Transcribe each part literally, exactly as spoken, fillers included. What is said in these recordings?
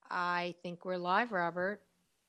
I think we're live, Robert.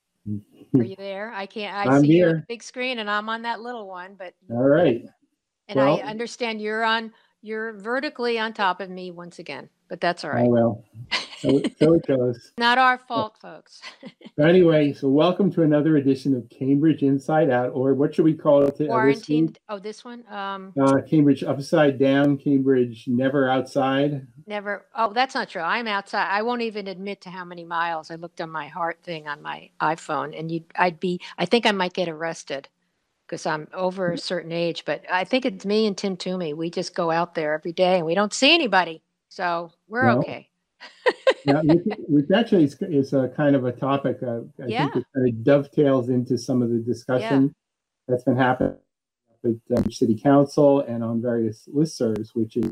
Are you there? I can't, I I'm see you on the here. big screen and I'm on that little one, but, All right. and I Well, understand you're on, you're vertically on top of me once again, but that's all oh right. well. So so it goes. Not our Uh, fault, folks. So anyway, so welcome to another edition of Cambridge Inside Out, or what should we call it to, uh, this week? Quarantined. Oh, this one? Um, Uh, Cambridge Upside Down, Cambridge Never Outside. never. Oh, that's not true. I'm outside. I won't even admit to how many miles. I looked on my heart thing on my iPhone and you I'd be, I think I might get arrested because I'm over a certain age, but I think it's me and Tim Toomey. We just go out there every day and we don't see anybody. So we're Well, okay. now, which, which actually is, is a kind of a topic, uh, I think Yeah. it kind of dovetails into some of the Yeah. discussion that's been happening with um, City Council and on various listservs, which is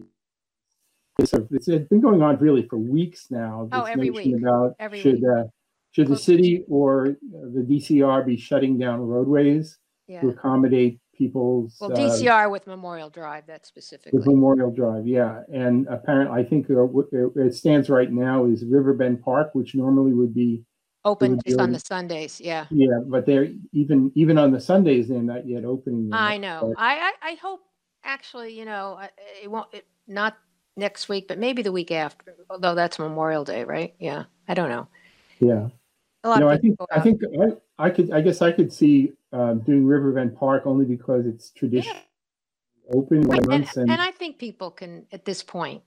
it's, a, it's been going on really for weeks now. Oh, This every notion week. about Every should week. uh, should the Close. city or the D C R be shutting down roadways to Yeah. accommodate people's Well, uh, D C R with Memorial Drive, that's with specifically. Memorial Drive? Yeah, and apparently, I think uh, w- uh, it stands right now is Riverbend Park, which normally would be it Open would be just on already, the Sundays. Yeah. yeah, but they're even even on the Sundays they're not yet opening yet. I know. But I, I, I hope actually, you know, I- it won't, it, not next week, but maybe the week after, although that's Memorial Day, right? Yeah. I don't know. yeah. A You lot know, of I people think go I out. think I, I could I guess I could see um, doing Riverbend Park only because it's Yeah. traditionally open Right. one And, months and and I think people can, at this point,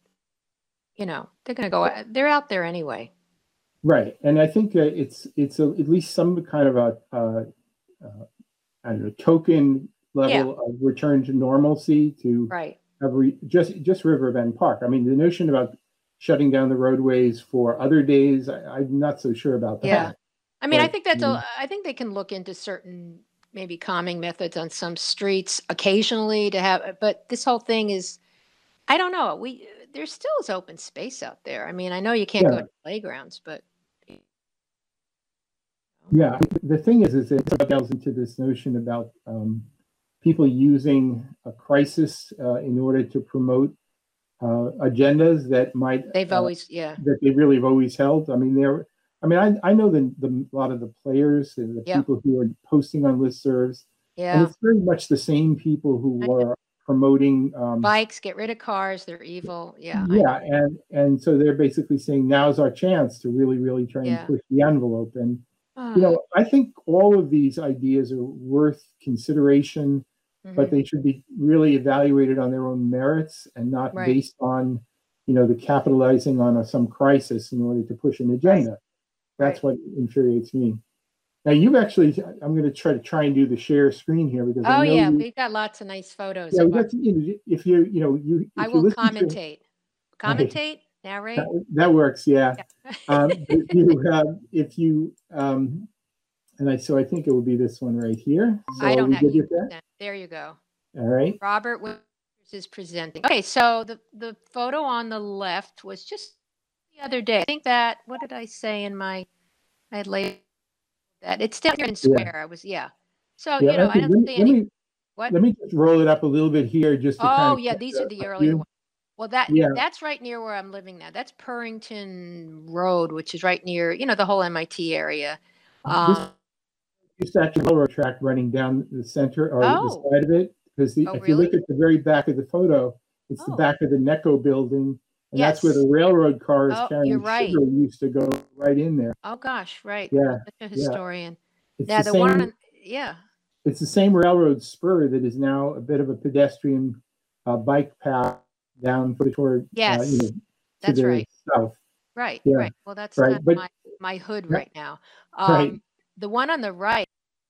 you know, they're going to go, out- they're out there anyway. right. And I think uh, it's it's a, at least some kind of a uh, uh, I don't know token Yeah. level of return to normalcy to Right. have re, just just Riverbend Park. I mean, the notion about shutting down the roadways for other days, I, I'm not so sure about Yeah. that. I mean, I But think that's um, a, I think they can look into certain maybe calming methods on some streets occasionally to have, but this whole thing is, I don't know. We, there still is open space out there. I mean, I know you can't go yeah, to playgrounds, but you know, yeah. The thing is, is it delves into this notion about um, people using a crisis uh, in order to promote uh, agendas that might they've uh, always, yeah, that they really have always held. I mean, they're. I mean, I, I know the, the a lot of the players and the yep, people who are posting on listservs, and yeah. it's very much the same people I who know. are promoting. Um, Bikes, get rid of cars. They're evil. Yeah, I know. yeah, and and so they're basically saying now's our chance to really, really try and Yeah. push the envelope. And you Ah, know, I think all of these ideas are worth consideration, but mhm. they should be really evaluated on their own merits and not Right, based on, you know, the capitalizing on a, some crisis in order to push an right, agenda. right. That's what infuriates me. Now, you've actually, I'm going to try to try and do the share screen here because I Oh know yeah, you, we've got lots of nice photos yeah, of we our, got to, you know, if you, you know, you, I if you will listen to, commentate. right, Commentate, narrate. that, that works, yeah. Yeah. Um, if you, uh, if you, um, and I, so I think it will be this one right here. So I are don't we have good you. with that? There you go. All right. Robert Winters is presenting. Okay, so the the photo on the left was just the other day. I think that, what did I say in my, I had labeled that. It's down here in Yeah. Square. I was, yeah. So, Yeah. you know, I Actually, don't let me, see let any, me, what? let me just roll it up a little bit here just to kind Oh, of yeah, get these are the the earlier view. ones. Well, that Yeah. that's right near where I'm living now. That's Purrington Road, which is right near, you know, the whole M I T area. This Um, is actually a railroad track running down the center or the oh, side of it. Because the, oh, if you look really? at the very back of the photo, it's the Oh, back of the NECO building. And that's where the yes. railroad cars Oh, you're carrying right. sugar used to go right in there. Oh gosh, right. Yeah. Such a Yeah. historian. It's Now the the one same, on, yeah. it's the same railroad spur that is now a bit of a pedestrian uh, bike path down toward, uh, you know, Yes, to that's the right. south. Right, Yeah. right. Well, that's kind Right. of But my my hood yeah, right now. right. Um, the one on the right,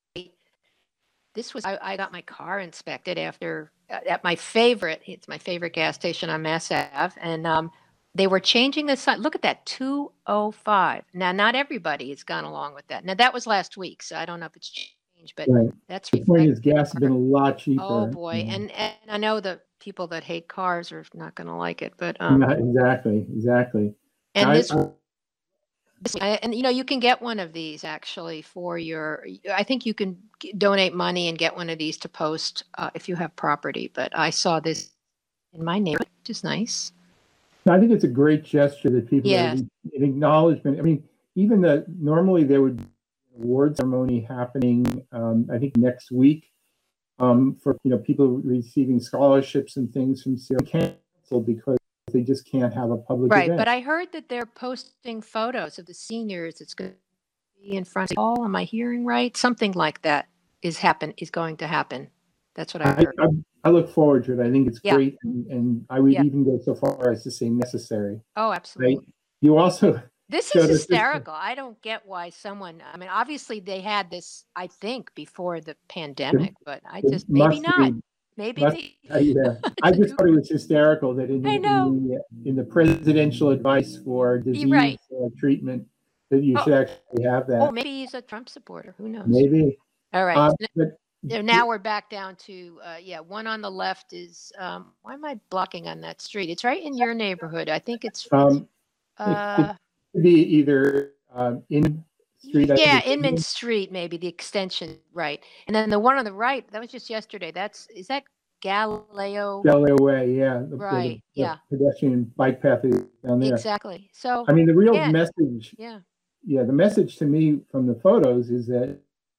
this was, I, I got my car inspected after uh, at my favorite. It's my favorite gas station on Mass Ave, and um, they were changing the sign. Look at that, two oh five. Now, not everybody has gone along with that. Now, that was last week, so I don't know if it's changed, but Right. that's The point reflected is, gas has in been our. a lot Oh cheaper. boy, Um, and and I know the people that hate cars are not going to like it, but um, yeah, exactly, exactly. and I, this I I- and you know you can get one of these actually for your, I think you can g- donate money and get one of these to post uh, if you have property, but I saw this in my neighborhood, which is nice. I think it's a great gesture that people are Yes. an acknowledgement. I mean, even the normally there would be an award ceremony happening, um, I think next week, um, for you know people receiving scholarships and things from Sierra, canceled because they just can't have a public Right, event. but I heard that they're posting photos of the seniors. It's going to be in front of the hall. Am I hearing right? Something like that is happen is going to happen. That's what I I, heard. I, I look forward to it. I think it's Yeah. great, and, and I would Yeah. even go so far as to say necessary. Oh, absolutely. Right? You also This is showed us this- hysterical. I don't get why someone, I mean, obviously they had this, I think, before the pandemic, but I it just, maybe must not. be- Maybe must they, tell you that. I just thought it was hysterical that in, I the- know. in, the, in the presidential advice for disease right. uh, treatment that you Oh. should actually have that. oh, maybe he's a Trump supporter. Who knows? Maybe. All right. Um, N- but Yeah, now we're back down to, uh, yeah, one on the left is, um, why am I blocking on that street? It's right in your neighborhood. I think it's, um, uh, it could be either um, in street. I think yeah, it's Inman Street, maybe the extension, right. And then the one on the right, that was just yesterday. That's, is that Galileo? Galileo Way, yeah. The, Right, the, the yeah. pedestrian bike path is down there. Exactly. So, I mean, the real yeah. message, yeah. yeah, the message to me from the photos is that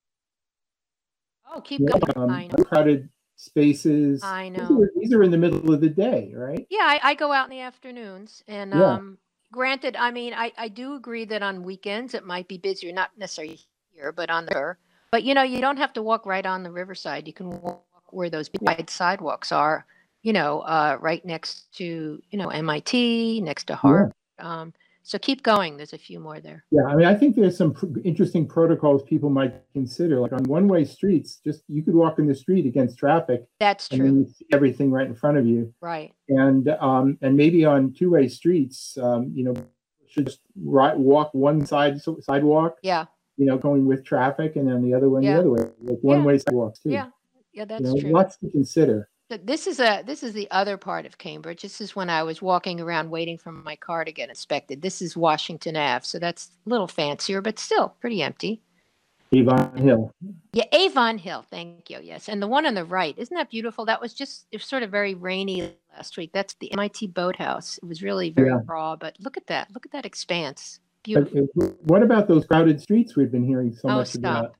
Oh, keep you know, going. um, I know. crowded spaces. I These know. are, these are in the middle of the day, right? Yeah, I, I go out in the afternoons, and Yeah. um, granted, I mean, I, I do agree that on weekends it might be busier, not necessarily here, but on the, but you know, you don't have to walk right on the riverside. You can walk where those big wide sidewalks are, you know, uh, right next to, you know, M I T, next to Harvard. Um, so keep going. There's a few more there. Yeah, I mean, I think there's some pr- interesting protocols people might consider. Like on one-way streets, just you could walk in the street against traffic, That's and then true. you see everything right in front of you. Right. And um, and maybe on two-way streets, um, you know, should just right, walk one side so- sidewalk, Yeah. you know, going with traffic, and then the other one Yeah. the other way, like one-way sidewalks too. Yeah. Yeah, that's you know, true. lots to consider. Th- This is a this is the other part of Cambridge. This is when I was walking around waiting for my car to get inspected. This is Washington Ave, so that's a little fancier, but still pretty empty. Avon Hill. Yeah, Avon Hill. Thank you. Yes, and the one on the right, isn't that beautiful? That was just it was sort of very rainy last week. That's the M I T boathouse. It was really very Yeah. raw, but look at that. Look at that expanse. But Beautiful. uh, what about those crowded streets we've been hearing so Oh, much stop.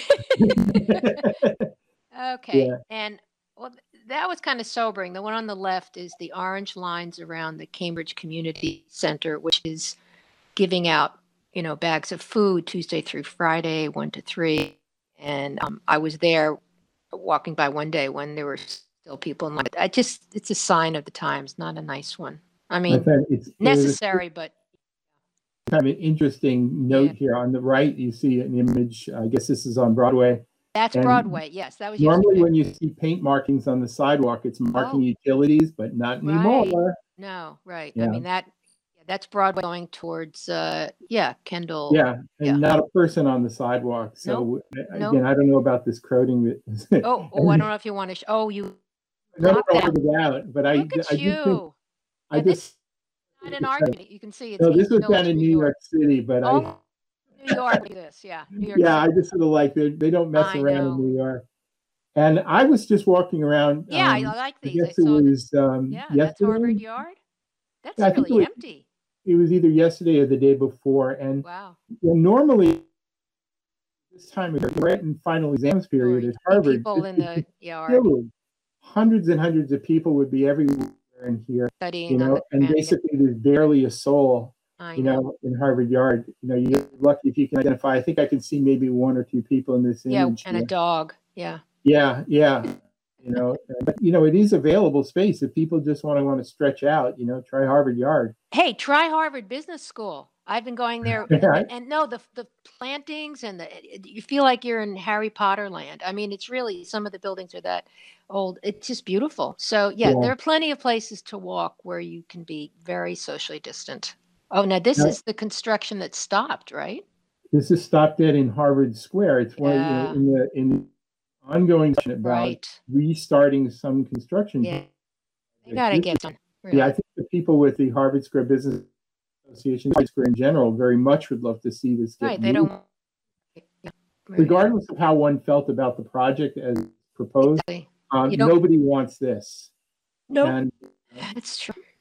about? Okay, Yeah. and well, th- that was kind of sobering. The one on the left is the orange lines around the Cambridge Community Center, which is giving out, you know, bags of food Tuesday through Friday, one to three. And um, I was there walking by one day when there were still people in line. I just, it's a sign of the times, not a nice one. I I mean, thought it's it was a necessary, but kind of an interesting note Yeah. here. On the right, you see an image. I guess this is on Broadway. that's And Broadway. Yes, that was Normally, yesterday. when you see paint markings on the sidewalk, it's marking Oh. utilities, but not Right. anymore. No, right. Yeah. I mean, that, yeah, that's Broadway going towards, uh, yeah, Kendall. Yeah, and Yeah. not a person on the sidewalk. So uh, Nope. again, I don't know about this crowding. That Oh, oh, I don't know if you want to, sh- oh, you, no, block that. it out, but I, look at I did think, you. I And this just is not an argument. You can see it's no, this East was Village, down in New York City, but I Oh, New York, look at this. Yeah, New York yeah, I City. just sort of like they they don't mess I around know. in New York. And I was just walking around. Yeah, I um, like I these. I guess it saw that. was um, Yeah, that's Harvard yesterday. Yard. That's Yeah, I think it really was- empty. It was either yesterday or the day before. And Wow. well, normally this time of year, right in final exams Oh, period you at see Harvard, people it- in it- the yard filled. Hundreds and hundreds of people would be everywhere in here, studying you on know, the and ground. basically there's barely a soul, I you know. know, in Harvard Yard. You know, you're lucky if you can identify. I think I can see maybe one or two people in this Yeah, image. and a here. dog. Yeah. Yeah, yeah. You know, but you know, it is available space if people just want to want to stretch out. You know, try Harvard Yard. Hey, try Harvard Business School. I've been going there, Yeah. and, and no, the the plantings and the it- you feel like you're in Harry Potter land. I mean, it's really some of the buildings are that old. It's just beautiful. So yeah, Yeah. there are plenty of places to walk where you can be very socially distant. Oh, now this Yeah. is the construction that stopped, right? This is stopped dead in Harvard Square. It's one Yeah. of, you know, in the in the ongoing discussion about Right. restarting some construction. Yeah. They gotta This- get done. Yeah, I think the people with the Harvard Square Business Association, Harvard Square in general, very much would love to see this get Right. They moved. don't. Yeah. Right. Regardless of how one felt about the project as proposed, Exactly. um, You don't- nobody wants this. Nope. And It's true.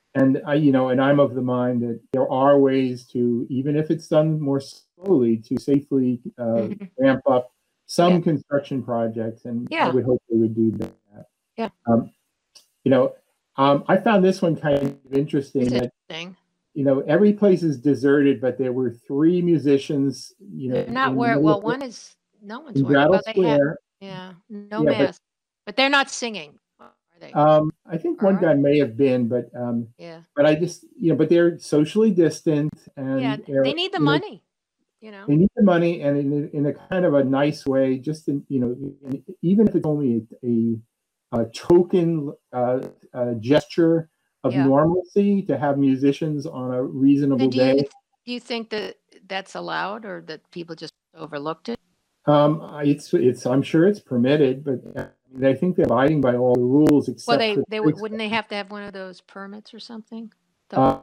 and I, you know, and I'm of the mind that there are ways to, even if it's done more slowly, to safely uh, Mhm. ramp up Yeah. some construction projects, and I Yeah. would hope they would do that. Yeah. Um, you know, um, I found this one kind of interesting. It's That interesting. you know, every place is deserted, but there were three musicians. You know, They're not in the where, middle well, of, one is, no one's in wearing, Brattle well, they have, Square. yeah, no Yeah, but mask, but they're not singing, are they? um, I think All one right. guy may have been, but um, Yeah. but I just, you know, but they're socially distant, Yeah. and they're, They need the you know, money, you know? they need the money, and in a, in a kind of a nice way, just in, you know, in, even if it's only a, a, a token uh, uh, gesture of Yeah. normalcy to have musicians on a reasonable And do you, day. do you think that that's allowed or that people just overlooked it? Um, it's it's I'm sure it's permitted, but uh, I think they're abiding by all the rules Well, except they, for they, the would- wouldn't they have to have one of those permits or something? The- um,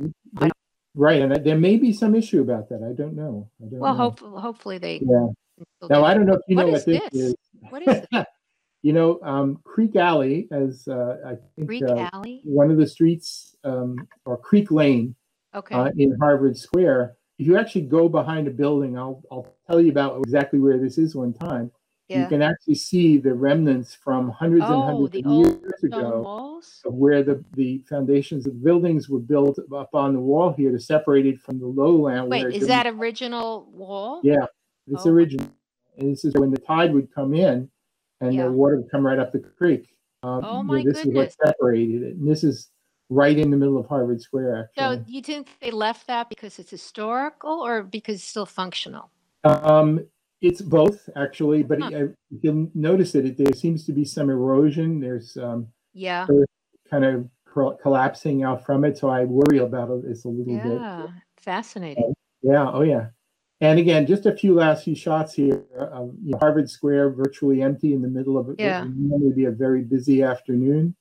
I they, right, and there may be some issue about that. I don't know. I don't Well, know. hopefully, hopefully they Yeah. can still Now do I it. don't know if you What know is what this this? is. What is this? You know, um, Creek Alley, as uh, I think Greek uh, Alley? one of the streets, um, or Creek Lane Okay. uh, in Harvard Square. If you actually go behind a building, I'll I'll tell you about exactly where this is one time. You Yeah. can actually see the remnants from hundreds and Oh, hundreds the of old years stone ago walls? of where the, the foundations of buildings were built up on the wall here to separate it from the lowland. Wait, Where is during, that original wall? yeah, it's Oh my, original. And this is when the tide would come in and the yeah. water would come right up the creek. Um, Oh you my know, this is what goodness. separated it. And this is right in the middle of Harvard Square, So actually. you think they left that because it's historical or because it's still functional? Um, it's both, actually, but Huh. it, you'll notice that it, there seems to be some erosion. There's um, Yeah. earth kind of co- collapsing out from it. So I worry about this a little bit. Yeah. Fascinating. Yeah, oh yeah. And again, just a few last few shots here. Um, you know, Harvard Square virtually empty in the middle of it. What Yeah. would normally be a very busy afternoon.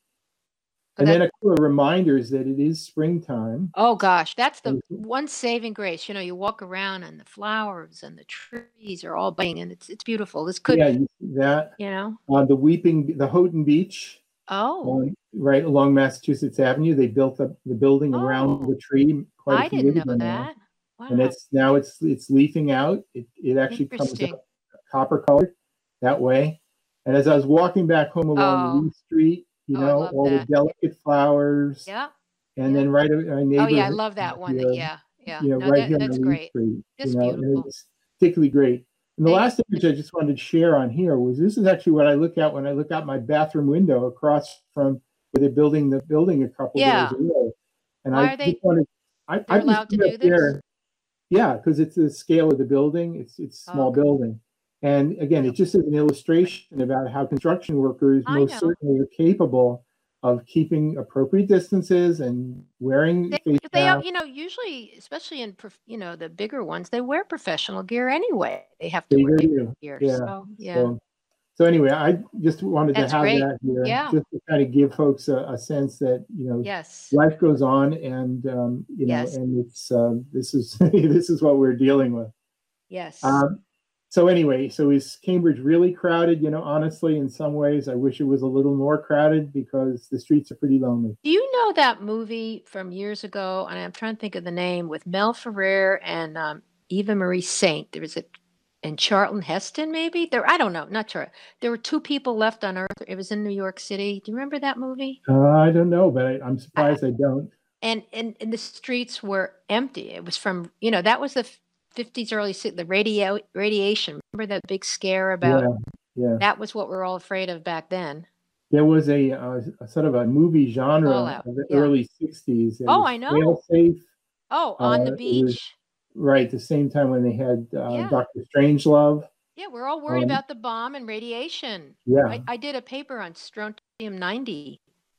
Oh, And that, then a couple of reminders that it is springtime. oh gosh, that's the one saving grace. You know, you walk around and the flowers and the trees are all budding and it's it's beautiful. This could, Yeah, you see that. you know. Uh, the Weeping, the Houghton Beach, Oh. um, right along Massachusetts Avenue, they built up the building around Oh. the tree quite a I few didn't years know ago now. that. And Wow. it's now it's it's leafing out. It it actually comes Interesting. up copper colored that way. And as I was walking back home along Oh. Lee Street, you Oh, I know, love all the that. delicate flowers, Yeah. and Yeah. then right at my Oh neighbors yeah, I love that one. That, here, yeah. Yeah. you know, No, right that here that's on Lee great. Street, you Just know, and beautiful. it's particularly great. And the Thank last image I just wanted to share on here was this is actually what I look at when I look out my bathroom window across from where they're building the building a couple Yeah. doors away. And Why I are they, just wanted, I, they're I just allowed to stood do up this? there. Yeah, because it's the scale of the building. It's it's a small Okay. building. And again, it just is an illustration about how construction workers I most know. certainly are capable of keeping appropriate distances and wearing They, face they, are- masks. you know, usually, especially in, prof- you know, the bigger ones, they wear professional gear anyway. They have to They wear do. gear. Yeah. So, yeah, So, so anyway, I just wanted to that's have great. that here, Yeah. just to kind of give folks a, a sense that you know Yes. life goes on, and um, you know, Yes. and it's uh, this is this is what we're dealing with. Yes. Um, so anyway, so is Cambridge really crowded? You know, honestly, in some ways, I wish it was a little more crowded because the streets are pretty lonely. Do you know that movie from years ago? And I'm trying to think of the name with Mel Ferrer and um, Eva Marie Saint. There was a and Charlton Heston, maybe there. I don't know, not sure. There were two people left on Earth. It was in New York City. Do you remember that movie? Uh, I don't know, but I, I'm I, surprised I don't. and, and and the streets were empty. It was from you know that was the fifties, early si- the radio radiation. Remember that big scare about? Yeah, yeah. That was what we were all afraid of back then. There was a, uh, a sort of a movie genre Fallout. of the Yeah. early sixties. It Oh, was I know. Fail Safe. Oh, on the Uh, it was beach. right the same time when they had uh, Yeah. Doctor Strangelove. Yeah, we're all worried Um, about the bomb and radiation. yeah, I, I did a paper on strontium ninety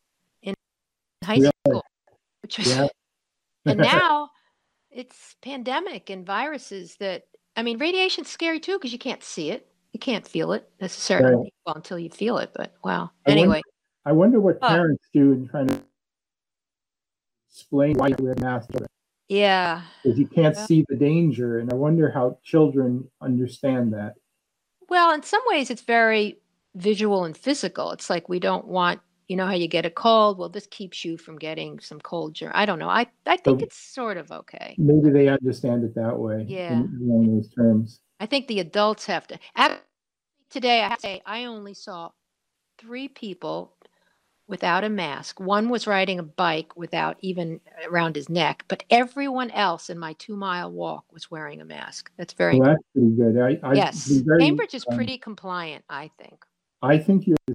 in high really, school, which was, yeah, and now it's pandemic and viruses that, I mean, radiation's scary too because you can't see it. You can't feel it necessarily, right. well, until you feel it, but wow. I wonder, Anyway, I wonder what oh, parents do in trying to explain why you wear masks yeah. because you can't Well, see the danger, and I wonder how children understand that. well, in some ways it's very visual and physical. It's like we don't want, you you know how you get a cold? Well, this keeps you from getting some cold germ. I don't know. I, I think So it's sort of okay. maybe they understand it that way Yeah. in along those terms. I think the adults have to. Actually, today, I have to say, I only saw three people without a mask. One was riding a bike without even around his neck, but everyone else in my two mile walk was wearing a mask. That's very Well, important. that's pretty good. I, I've Yes. been very, Cambridge is um, pretty compliant, I think. I think you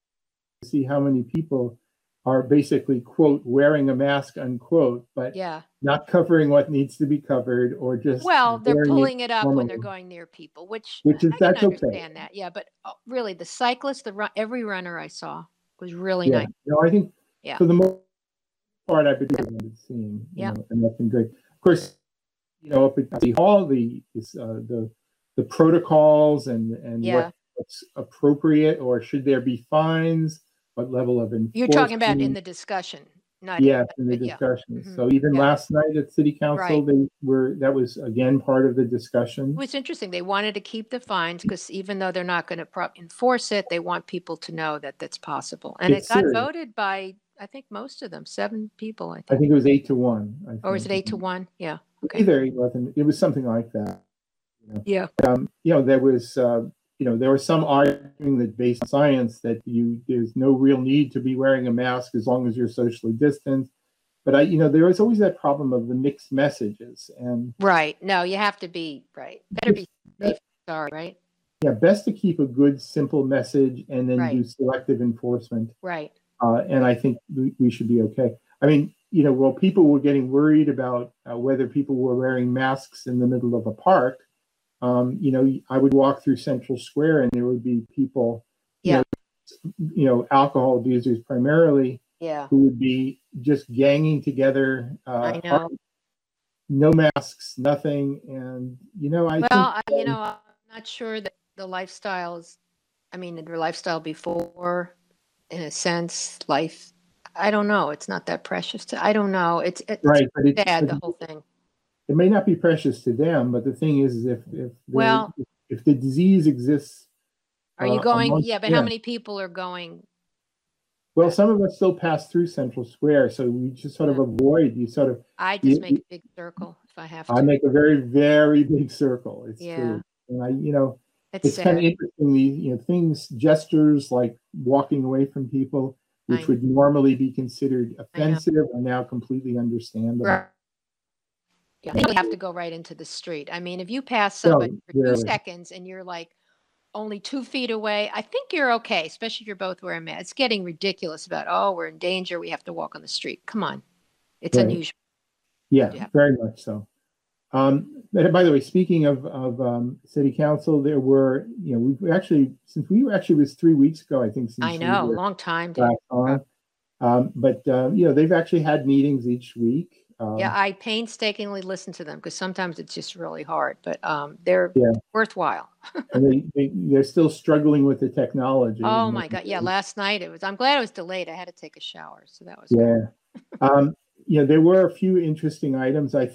see how many people are basically, quote, wearing a mask, unquote, but Yeah. not covering what needs to be covered or just Well, they're wearing it pulling it up when they're normally, going near people, which which is, I can that's okay. understand that. Yeah, but uh, really, the cyclist, the run, every runner I saw was really Yeah. nice. No, I think Yeah. for the most part, I've been seeing, you Yeah. know, and that's been great. Of course, you know, up at the hall, the is, uh, the the protocols and and Yeah. what, what's appropriate, or should there be fines? What level of You're talking about in enforcement? the discussion, not Yes, here, in the but yeah. discussions. Mhm. So even Yeah. last night at City Council, Right. they were that was again part of the It discussion. was interesting. They wanted to keep the fines because even though they're not going to pro- enforce it, they want people to know that that's possible. And it It's got serious. voted by, I think, most of them, seven people, I I think. think it was eight to one. I Or was it think eight to one? Yeah. Okay. either it wasn't. It was something like that. You know, Yeah. um, you know there was. Uh, you know, there was some arguing that based on science that you there's no real need to be wearing a mask as long as you're socially distanced. But I, you know, there was always that problem of the mixed messages, and Right. No, you have to be right. Better be safe. Sorry, right? yeah, best to keep a good, simple message and then Right. do selective enforcement. Right. Uh, and I think we, we should be okay. I mean, you know, while people were getting worried about uh, whether people were wearing masks in the middle of a park, um, you know, I would walk through Central Square and there would be people, you Yeah. know, you know, alcohol abusers primarily, Yeah. who would be just ganging together, uh, I know. hard, no masks, nothing. And, you know, I Well, think, I, you know, I'm not sure that the lifestyle is, I mean, their lifestyle before, in a sense, life, I don't know. It's not that precious to, I don't know. It's, it's right, but it's, sad, but the whole thing. it may not be precious to them, but the thing is, is if, if, Well, the, if the disease exists, are you uh, going? amongst, Yeah, but yeah. how many people are going? Well, some of us still pass through Central Square, so we just sort of Yeah. avoid, you sort of, I you, just make a big circle if I have I to. make a very, very big circle. It's Yeah. true. And I, you know, It's it's kind of sad. interesting, these, you know, things, gestures like walking away from people, I which know. would normally be considered I know. offensive, are now completely understandable. Right. Yeah. They have to go right into the street. I mean, if you pass No, somebody for two rarely. seconds and you're like only two feet away, I think you're okay, especially if you're both wearing masks. It's getting ridiculous about, oh, we're in danger. We have to walk on the street. Come on. It's Right. unusual. Yeah, Yeah. very much so. Um, but by the way, speaking of, of um, city council, there were, you know, we've actually, since we were actually, it was three weeks ago, I think, since I we know, were long time. Dave. back on. Um, but, uh, you know, they've actually had meetings each week. Um, Yeah, I painstakingly listen to them because sometimes it's just really hard, but um, they're Yeah. worthwhile. and they, they, they're still struggling with the technology. Oh my God. Yeah, last night it was, I'm glad it was delayed. I had to take a shower, so that was Yeah. um, you know, there were a few interesting items. I,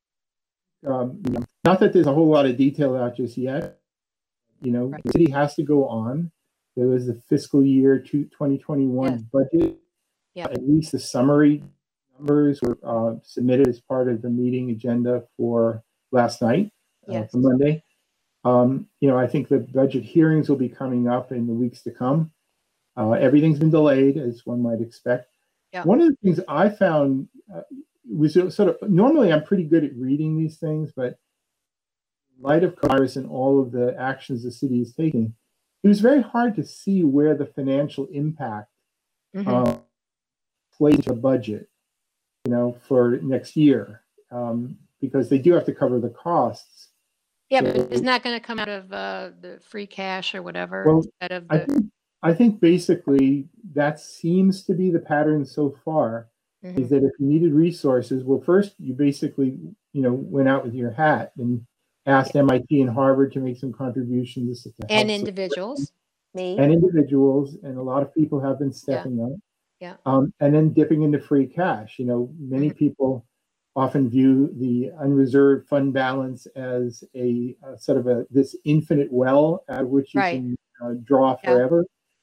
um, you know, not that there's a whole lot of detail out just yet. You know, Right. the city has to go on. There was the fiscal year twenty twenty-one Yes. budget. Yeah. At least the summary numbers were uh, submitted as part of the meeting agenda for last night, uh, Yes. for Monday. Um, you know, I think the budget hearings will be coming up in the weeks to come. Uh, everything's been delayed, as one might expect. Yeah. One of the things I found uh, was sort of, normally I'm pretty good at reading these things, but in light of virus and all of the actions the city is taking, it was very hard to see where the financial impact Mhm. uh, plays into the budget, you know, for next year, um, because they do have to cover the costs. Yeah, So- but isn't that going to come out of uh, the free cash or whatever Well, instead of I the? think, I think basically that seems to be the pattern so far, Mhm. is that if you needed resources, well, first you basically, you know, went out with your hat and asked M I T and Harvard to make some contributions to help And support individuals, me. and individuals, and a lot of people have been stepping up. Yeah. Um, and then dipping into free cash. You know, many Mhm. people often view the unreserved fund balance as a, a sort of a this infinite well out of which you Right. can uh, draw Yeah. forever.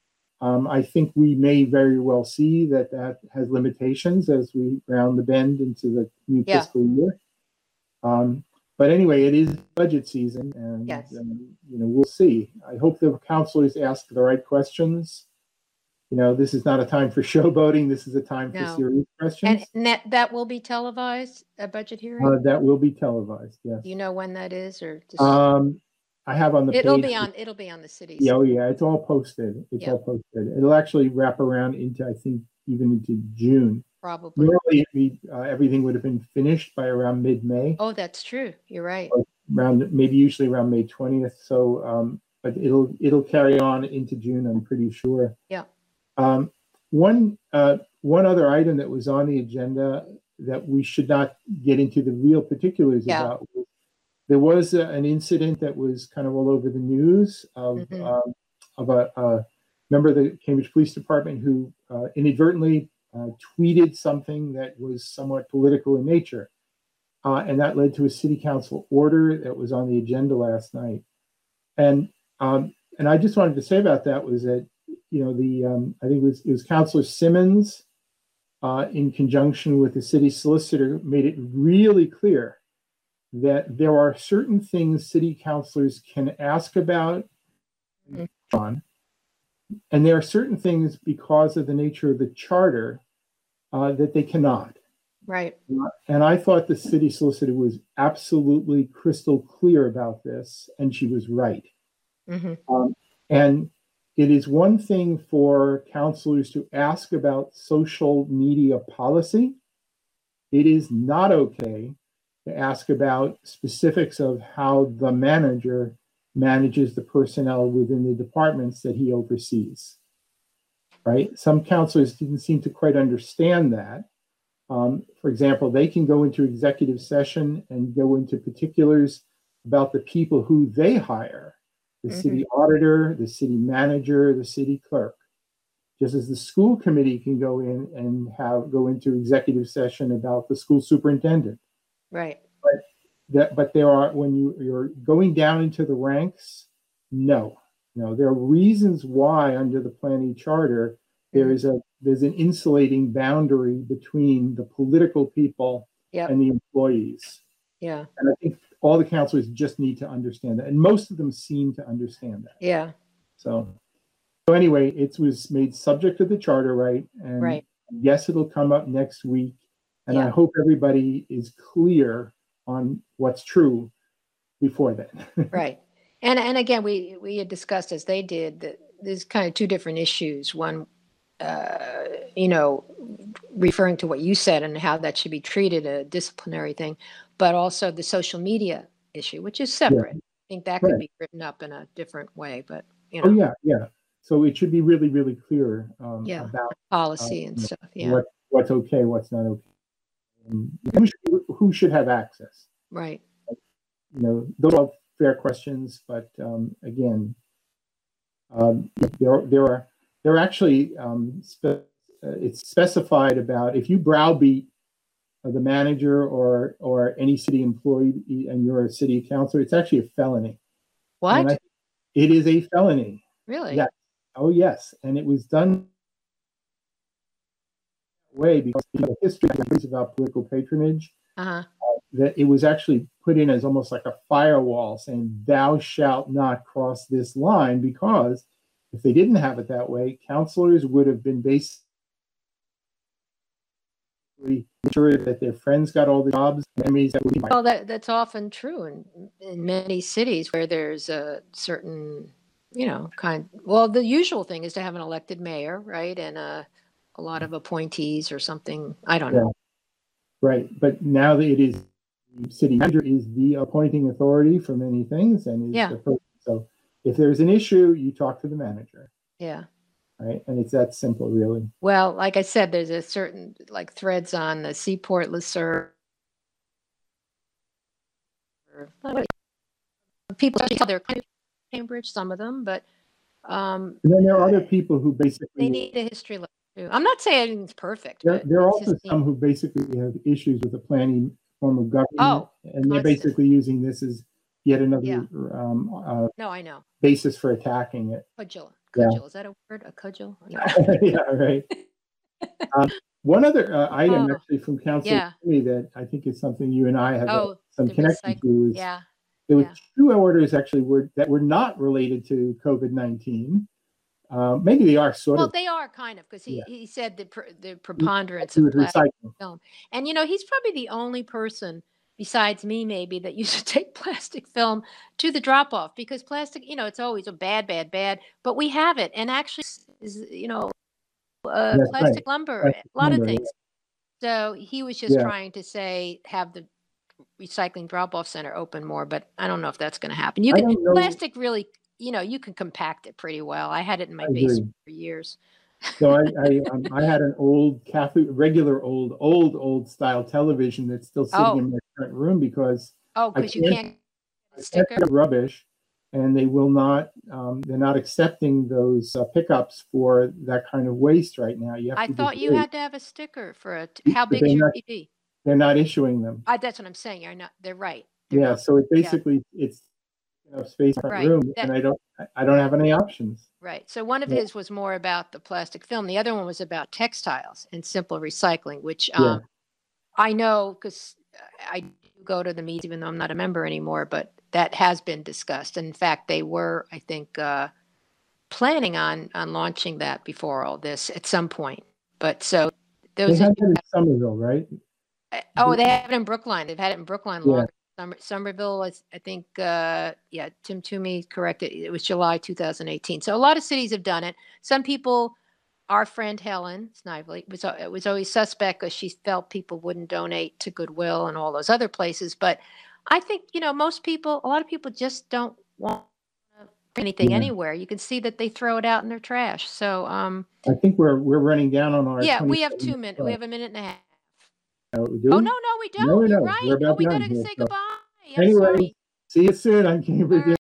Um, I think we may very well see that that has limitations as we round the bend into the new Yeah. fiscal year. Um, but anyway, it is budget season, and Yes. um, you know, we'll see. I hope the counselors ask the right questions. You know, this is not a time for showboating. This is a time for No. serious questions. And that, that will be televised, a budget hearing? Uh, that will be televised, yes. Do you know when that is, or just? Um, I have on the It'll page. be on, it'll be on the city's. Yeah, oh yeah, it's all posted. It's Yeah. all posted. It'll actually wrap around into, I think, even into June. Probably. Normally, we, uh, everything would have been finished by around mid-May. Oh, that's true. You're right. Around maybe usually around May twentieth. So, um, but it'll it'll carry on into June, I'm pretty sure. Yeah. Um, one uh, one other item that was on the agenda that we should not get into the real particulars Yeah. about. There was a, an incident that was kind of all over the news of Mhm. um, of a, a member of the Cambridge Police Department who uh, inadvertently uh, tweeted something that was somewhat political in nature. Uh, and that led to a city council order that was on the agenda last night. And um, and I just wanted to say about that was that, you know, the um, I think it was, it was Councilor Simmons uh, in conjunction with the city solicitor made it really clear that there are certain things city councilors can ask about, on, and there are certain things because of the nature of the charter uh, that they cannot. Right. And I thought the city solicitor was absolutely crystal clear about this, and she was right. Mm-hmm. Um, and it is one thing for councilors to ask about social media policy. It is not okay to ask about specifics of how the manager manages the personnel within the departments that he oversees. Right? Some councilors didn't seem to quite understand that. Um, for example, they can go into executive session and go into particulars about the people who they hire, the Mm-hmm. city auditor, the city manager, the city clerk. Just as the school committee can go in and have go into executive session about the school superintendent. Right. But that, but there are, when you, you're going down into the ranks, no, no, there are reasons why under the planning charter, there is a, there's an insulating boundary between the political people Yep. and the employees. Yeah. And I think all the councilors just need to understand that. And most of them seem to understand that. Yeah. So, so anyway, it was made subject to the charter, right? And Right. yes, it'll come up next week. And I Yeah. hope everybody is clear on what's true before then. Right. And and again, we we had discussed, as they did, that there's kind of two different issues. One, uh, you know, referring to what you said and how that should be treated, a disciplinary thing, but also the social media issue, which is separate. I think that could Right. be written up in a different way, but you know, Oh yeah, yeah. So it should be really, really clear um, Yeah. about policy uh, and you know, stuff. Yeah. what what's okay, what's not okay, and who should, who should have access. Right. You know, those are fair questions, but um, again, um, there there are there are actually um, spe- uh, it's specified about if you browbeat uh, the manager or or any city employee and you're a city councilor, it's actually a felony. What? And I, it is a felony. Really? Yes. Oh yes, and it was done that way because the history is about political patronage. Uh-huh. That it was actually put in as almost like a firewall saying, thou shalt not cross this line, because if they didn't have it that way, councilors would have been basically sure that their friends got all the jobs, enemies that would be. Well, that that's often true in in many cities where there's a certain, you know, kind. Well, the usual thing is to have an elected mayor, right, and a a lot of appointees or something. I don't know. Yeah. Right, but now that it is, the city manager is the appointing authority for many things, and is Yeah. the person. So if there's an issue, you talk to the manager, Yeah. right? And it's that simple, really. Well, like I said, there's a certain like threads on the Seaport listserv. People actually tell they're kind of Cambridge, some of them, but um, And then there are other people who basically they need a history lesson too. I'm not saying it's perfect, There, but there are it's also just some neat. who basically have issues with the planning form of government, Oh, and they're constant. basically using this as yet another Yeah. um, uh, No, I know. basis for attacking it. Pagilla. Yeah. cudgel. Is that a word? A cudgel? No. Yeah, right. Um, one other uh, item Oh, actually from Council yeah. that I think is something you and I have uh, Oh, some the connection recycle. to is Yeah. there were Yeah. two orders actually were that were not related to COVID nineteen. Uh, maybe they are sort Well, of. they are kind of because he, Yeah. he said the pr- the He preponderance he of was plastic recycling. film, and you know he's probably the only person besides me maybe that used to take plastic film to the drop off because plastic, you know, it's always a bad, bad, bad, but we have it, and actually is you know uh, That's right. plastic lumber, a Plastic lot of lumber. things. So he was just Yeah. trying to say have the recycling drop off center open more, but I don't know if that's going to happen. You I can don't know. plastic really, you know, you can compact it pretty well. I had it in my I agree. basement for years. So I I, um, I had an old Catholic, regular old, old, old style television that's still sitting Oh. in my current room because Oh, I because you can't, can't I can't sticker. pick up rubbish, and they will not. Um, they're not accepting those uh, pickups for that kind of waste right now. You have I to thought just you wait. had to have a sticker for it. How But big is they're your not. T V? They're not issuing them. I, that's what I'm saying. You're not. They're right. They're Yeah. not. So it Yeah. basically it's you know, space in my Right. room, That, and I don't I- I don't have any options. right. So one of Yeah. his was more about the plastic film. The other one was about textiles and simple recycling, which Yeah. um, I know because I do go to the meetings, even though I'm not a member anymore, but that has been discussed. And in fact, they were, I think, uh, planning on on launching that before all this at some point. But so They those are, had that in Somerville, right? oh, they have it in Brookline. They've had it in Brookline Yeah. longer. Summer, Somerville, is, I think, uh, yeah, Tim Toomey corrected. It was July two thousand eighteen. So a lot of cities have done it. Some people, our friend Helen Snively, was it was always suspect because she felt people wouldn't donate to Goodwill and all those other places. But I think you know most people, a lot of people just don't want to bring anything Yeah. anywhere. You can see that they throw it out in their trash. So um, I think we're we're running down on our yeah, we have twenty-seven two minutes. We minutes. have a minute and a half. Oh, do Oh we? no, no, we No, don't. You're no, we're right. Oh, about we done gotta here. say So goodbye. I'm anyway, sorry. see you soon on Cambridge. All right.